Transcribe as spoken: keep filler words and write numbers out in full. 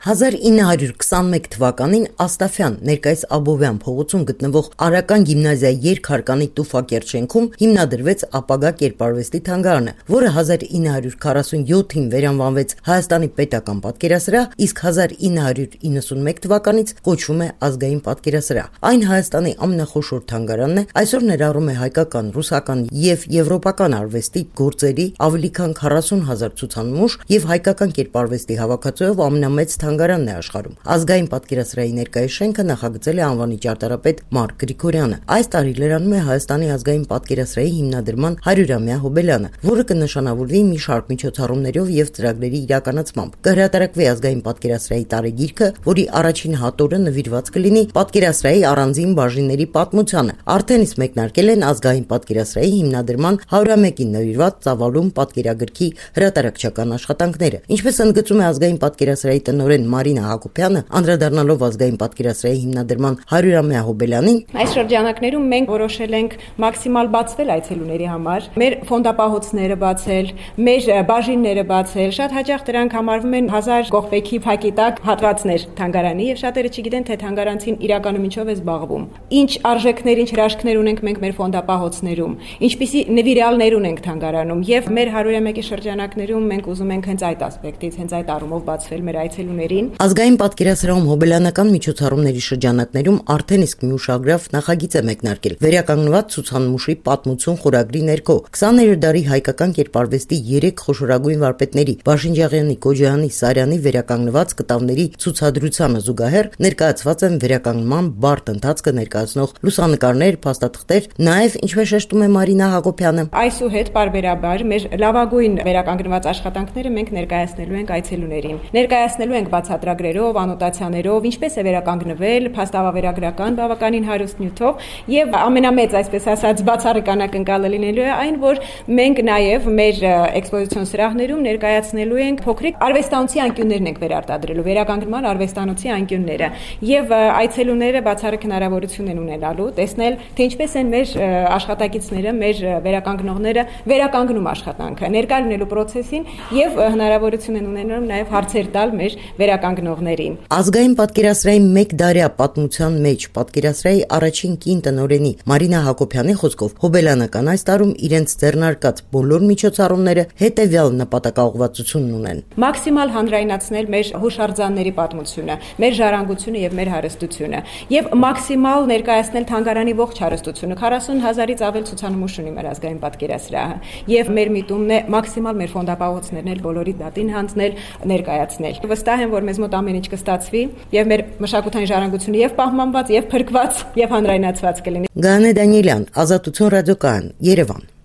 հազար ինը հարյուր քսանմեկ թվականին Աստաֆյան ներկայիս Աբովյան փողոցում գտնվող Արական գիմնազիայի երկհարկանի Տուֆակերտ շենքում հիմնադրվեց ապագա կերպարվեստի թանգարանը, որը հազար ինը հարյուր քառասունյոթին վերանվանվեց Հայաստանի պետական պատկերասրահ, իսկ հազար ինը հարյուր իննսունմեկ թվականից կոչվում է Ազգային պատկերասրահ։ Այն Հայաստանի ամենախոշոր թանգարանն է, այսօր ներառում է հայկական, ռուսական եւ եվրոպական արվեստի գործերի ավելի քան քառասուն հազար ցուցանմուշ եւ հայկական կերպարվեստի հավաքածուով ամենամեծ թանգարանն է աշխարհում։ Ազգային պատկերասրահի ներկայիս շենքը նախագծել է անվանի ճարտարապետ Մարկ Գրիգորյանը։ Այս տարի լրանում է Հայաստանի ազգային պատկերասրահի հիմնադրման հարյուրամյա հոբելյանը, որը կնշանավորվի մի շարք միջոցառումներով եւ ծրագրերի իրականացմամբ։ Կհրատարակվի ազգային պատկերասրահի տարեգիրքը, որի առաջին հատորը նվիրված կլինի պատկերասրահի առանձին բաժինների պատմությանը։ Արդեն իսկ մեկնարկել են ազգային պատկերասրահի հիմնադրման հարյուրամյակին նվիրված ծավալուն պատկերագրքի հրատարակչական աշխատանքները։ Ինչպես ընդգծում է ազգային պատկերասրահի տնօրեն Մարինա Հակոբյանը, անդրադառնալով ազգային պատկերասրահի հիմնադրման հարյուրամյա հոբելյանին, այս շրջանակներում մենք որոշել ենք մաքսիմալ բացվել այցելուների համար, մեր ֆոնդապահոցները բացել, մեր բաժինները բացել, շատ հաճախ դրանք համարվում են հազար կողպեքի փակի տակ հատվածներ թանգարանի եւ շատերը չգիտեն, թե թանգարանցին իրականում ինչով է զբաղվում։ Ինչ արժեքներ, ինչ հրաշքներ ունենք մենք մեր ֆոնդապահոցներում, ինչպիսի նվիրյալներ ունենք թանգարանում եւ մեր հարյուրամյակի շրջանակներում մենք ուզում ենք հենց այդ ասպեկտից, հենց այդ առումով բացվել մեր այցելուներին։ Ազգային պատկերասրահում հոբելյանական միջոցառումների շրջանակներում արդեն իսկ մի ուշագրավ նախագիծ է մեկնարկել։ Վերականգնված ցուցանմուշի պատմություն խորագրի ներքո քսաներորդ դարի հայկական կերպարվեստի երեք խոշորագույն վարպետների Բաշինջաղյանի, Կոջյանի, Սարյանի վերականգնված կտավների ցուցադրությանը զուգահեռ ներկայացված են վերականգնման բարդ ընթացքը ներկայացնող լուսանկարներ, փաստաթղթեր, նաև ինչպես շեշտում է Մարինա Հակոբյանը, այսուհետ պարբերաբար մեր լավագույն վերականգնված աշխատանքները մենք ներկայացնելու ենք այցելուներին։ Ներկայացնելու ենք բացատրագրերով, անոտացիաներով, ինչպես է վերականգնվել, փաստավավերագրական բավականին հարուստ նյութով եւ ամենամեծ, այսպես ասած, բացառիկ անակնկալը լինելու է այն, որ մենք նաև մեր էքսպոզիցիոն սրահներում ներկայացնելու ենք փոքրիկ արվեստանոցի անկյուններն ենք վերարտադրելու, վերականգնման արվեստանոցի անկյունները եւ այցելուները բացառիկ հնարավորություն են ունենալու տեսնել, թե ինչպես են մեր աշխատակիցները, մեր վերականգնողները վերականգնում աշխատանքը, ներկա լինելու process-ին եւ հնարավորություն են ունենալու նաեւ հարցեր տալ մեր վերականգնողներին։ Ազգային պատկերասրահի մեկ դարյա պատմության մեջ պատկերասրահի առաջին կին տնօրենի Մարինա Հակոբյանի խոսքով հոբելյանական այս տարում իրենց ձեռնարկած բոլոր միջոցառումները հետեւյալ նպատակաուղղվածությունն ունեն. մաքսիմալ հանրայնացնել մեր հուշարձանների պատմությունը, մեր ժառանգությունը եւ մեր հարստությունը եւ մաքսիմալ ներկայացնել թանգարանի ողջ հարստությունը։ քառասուն հազարից ավել ցուցանմուշ ունի մեր ազգային պատկերասրահը եւ մեր միտումն է մաքսիմալ մեր ֆոնդապահոցներն էլ բոլորի դատին հանձնել, ներկայացնել։ Վստահ եմ, որ մեզ մոտ ամեն ինչ կստացվի եւ մեր մշակութային ժառանգությունը եւ պահպանված եւ փրկված եւ հանրայնացված կլինի։ Գաներ Դանիելյան, Ազատություն ռադիոկայան, Երևան։